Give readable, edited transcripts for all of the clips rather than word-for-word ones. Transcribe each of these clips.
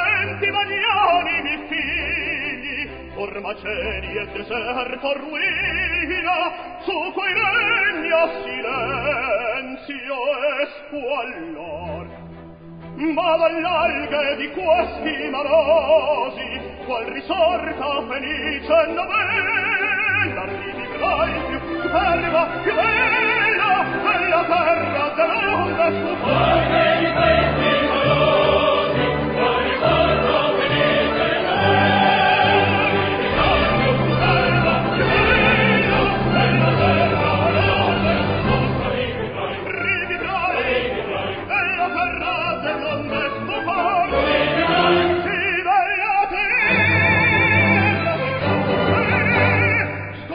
possenti magnanimi figli, or macerie e deserto ruina, su cui regna silenzio e squallor. Ma dall'alghe di questi malosi, qual risorta felice novella, rivivrai più superba, più bella, della terra dell'onda stupenda. Di questi malosi, qual risorta felice novella, rivivrai più superba, più bella, della terra dell'onda stupenda. Rivivrai, della terra dell'onda stupenda. Sì, della terra dell'onda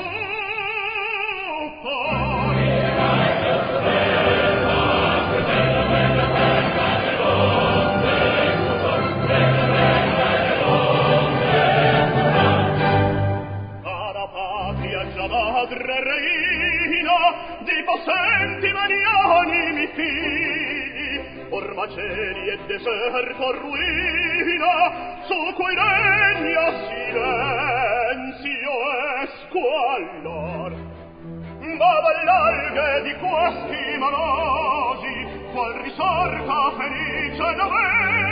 cara patria già madre reina di possenti magnanimi figli, or macerie e deserto ruina, su cui regna silenzio e squallor. Ma dall'alghe di questi malosi, qual risorta felice novella,